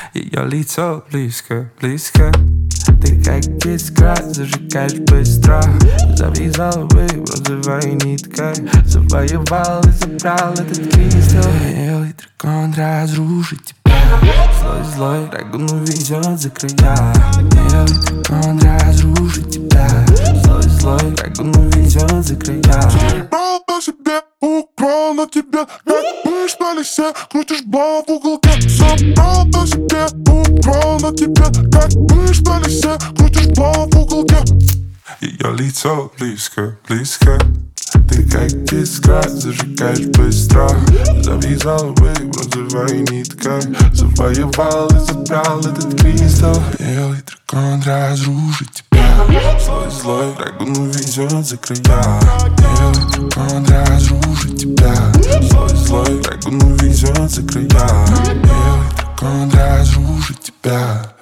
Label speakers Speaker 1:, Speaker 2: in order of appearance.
Speaker 1: Ее лицо близко, близко. Ты как искра, зажигаешь быстро. Завязала бы розовой ниткой. Завоевал и забрал этот кристалл. Белый дракон разрушит тебя. Злой дракон увезет за края. Белый дракон разрушит тебя. Злой дракон увезет за края.
Speaker 2: Брал на себе, украл на тебе. Как мышь на лесе, крутишь бал в уголке. Собрал на себе, украл на тебе. Как мышь на лесе, крутишь бал в уголке.
Speaker 1: Ее лицо близко, близко. Ты как искра, зажигаешь быстро. Завязала бы розовой ниткой. Завоевал и забрал этот кристалл. Белый дракон разрушит тебя. Злой дракон увезет за края. Белый дракон разрушит тебя. Злой дракон увезет за края. Белый дракон разрушит тебя.